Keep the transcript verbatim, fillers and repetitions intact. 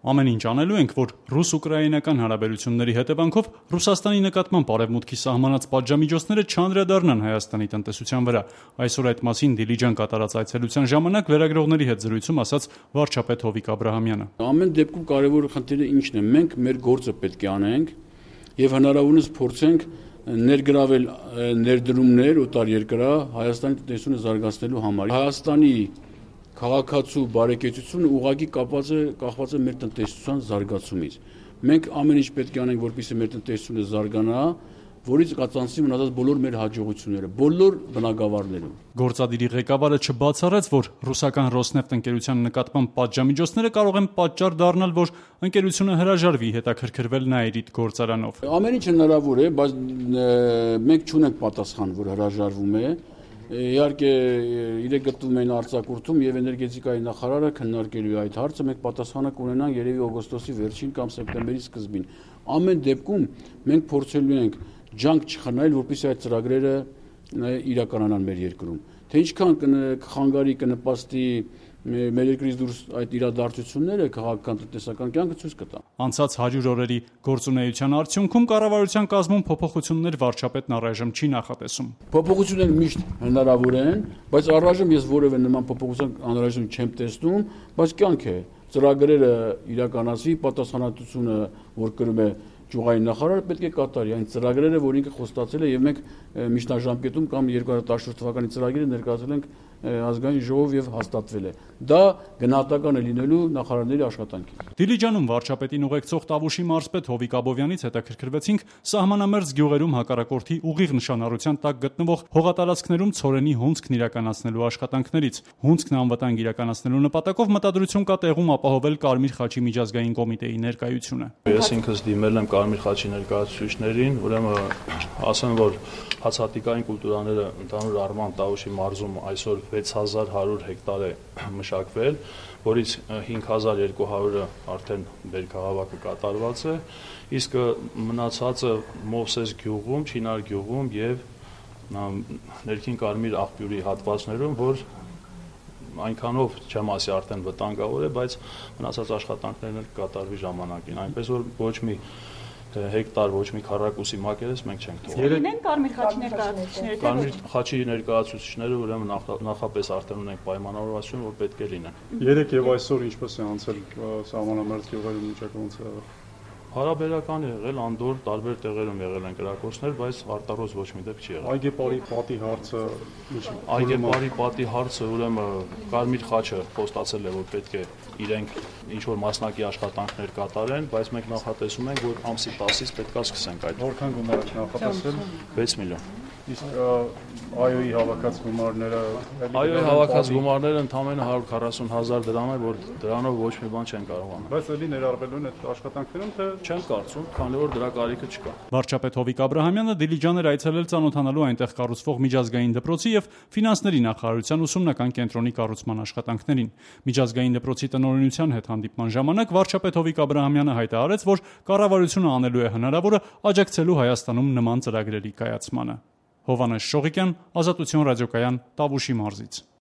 Ամեն ինչ անելու ենք, որ ռուս-ուկրաինական հարաբերությունների հետևանքով Ռուսաստանի նկատմամբ արևմուտքի սահմանած պատժամիջոցները չանդրադառնան Հայաստանի տնտեսության վրա։ Այսօր այդ մասին Դիլիջան կատարած այցելության ժամանակ լրագրողների հետ զրույցում ասաց վարչապետ Հովիկ Աբրահամյանը։ Ամեն դեպքում կարևոր խնդիրը ինչն է, մենք մեր գործը պետք է անենք եւ հնարավորինս փորձենք ներգրավել ներդրումներ օտար երկրա Հայաստանի տնտեսությունը զարգացնելու համար։ Հայաստանի քաղաքացու բարեկեցությունը ուղղակի կապված է կախված է մեր տնտեսության զարգացումից։ Մենք ամեն ինչ պետք է անենք, որպեսզի մեր տնտեսությունը զարգանա, որից կածանցի մնացած բոլոր մեր հաջողությունները, բոլոր բնագավառներում։ Գործադիրի ղեկավարը չբացառեց, որ ռուսական Ռոսնեֆտ ընկերության նկատմամբ պատժամիջոցները կարող են պատճառ դառնալ, որ ընկերությունը հրաժարվի հետաքրքրվել Նաիրիդ գործարանով։ Ամեն ինչ հնարավոր է, բայց մենք չունենք պատասխան, որ հրաժարվում է։ Իհարկե իրենք գտնվում են արձակուրդում եւ էներգետիկայի նախարարը քննարկելու է այդ հարցը, մենք պատասխանը կունենանք երևի օգոստոսի վերջին կամ սեպտեմբերի սկզբին։ Ամեն դեպքում մենք փորձելու ենք ջանք չխնայել, որպեսզի այդ ծրագրերը իրականանան մեր երկրում։ Թե ինչքան կխանգարի կնպաստի մեր երկրից դուրս այդ իրադարձությունները քաղաքական տնտեսական կյանքը ցույց կտա։ Անցած հարյուր օրերի գործունեության արդյունքում կառավարության կազմում փոփոխություններ վարչապետն առայժմ չի նախատեսում։ Փոփոխությունները միշտ հնարավոր են, բայց առայժմ ես որևէ նման փոփոխության անհրաժեշտ չեմ տեսնում, բայց կյանք է։ Ծրագրերը իրականացվի, պատասխանատվությունը, որ կրում է Ճյուղային նախարարը պետք է կատարի այն ծրագրերը, որ ինքը խոստացել է եւ մենք միջնաժամկետում կամ երկու հազար տասնչորս թվականի ծրագիրը ներկայացրել ենք ազգային ժողով եւ հաստատվել է։ Դա գնահատական է լինելու նախարարների աշխատանքին։ Դիլիջանում վարչապետին ուղեկցող Տավուշի մարզպետ Հովիկ Աբովյանից հետաքրքրվեցինք սահմանամերձ գյուղերում հակառակորդի ուղիղ նշանառության տակ գտնվող հողատարածքներում ցորենի հունձքն իրականացնելու աշխատանքներից։ Հունձքն անվտանգ իրականացնելու նպատակով մտադրություն կա տեղում ապահովել Կարմիր խաչի միջազգային կոմիտեի ներկայությունը։ Ես ինքս դիմել եմ Կարմիր խաչի ներկայացուցիչներին, ուրեմն ասեմ, որ հացահատիկային կուլտուրաները ընդհանուր առմամբ Տավուշի մարզում այսօր վեց հազար հարյուր հեկտար է մշակվել, որից հինգ հազար երկու հարյուրը արդեն բերքահավաքը կատարված է, իսկ մնացածը Մովսես գյուղում, Չինար գյուղում եւ ներքին Կարմիր աղբյուրի հատվածներում, որ այնքանով չեմ ասի արդեն վտանգավոր է, բայց մնացած աշխատանքներն կատարվի ժամանակին, այնպես որ ոչ մի հեկտար, ոչ մի քառակուսի մակերես մենք չենք թողել։ Լինեն Կարմիր խաչի ներկայացուցիչները։ Կարմիր խաչի ներկայացուցիչները ուրեմն նախապես արդեն ունենք պայմանավորվածություն, որ պետք է լինեն։ Երեք եւ այսօր ինչպես է անցել սահմանամերձ գյուղերում միջակայքոնը։ Հարաբերական է եղել, անդոր տարբեր տեղերում եղել են կրակոցներ, բայց արտարոց ոչ մի դեպք չի եղել։ Այգեպարի պատի հարցը Այգեպարի պատի հարցը ուրեմն Կարմիր խաչը խոստացել է, որ պետք է իրենք ինչ որ մասնակի աշխատանքներ կատարեն, բայց մենք նախատեսում ենք, որ ամսի տասից պետքա սկսենք այդ։ Որքան գումար եք նախատեսել։ վեց միլիոն։ Իսկ այոյի հավաքած գումարները Այոյի հավաքած գումարները ընդամենը հարյուր քառասուն հազար դրամ է, որ դրանով ոչ մի բան չեն կարող անել։ Բայց էլի ներառվելու են այդ աշխատանքներում, թե չեմ կարծում, քանի որ դրա կարիքը չկա։ Վարչապետ Հովիկ Աբրահամյանը Դիլիջան էր այցելել ծանոթանալու այնտեղ կառուցվող միջազգային դպրոցի եւ ֆինանսների նախարարության ուսումնական կենտրոնի կառուցման աշխատանքներին։ Միջազգային դպրոցի տնօրինության հետ հանդիպման ժամանակ վարչապետ Հովիկ Աբրահամյանը հայտարարեց, որ կառավարությունը անելու է հնարավորը աջակցելու Հայաստանում նման ծրագրերի կայացմանը։ Հովհաննես Շողիկյան, Ազատություն ռադիոկայան, Տավուշի մարզից։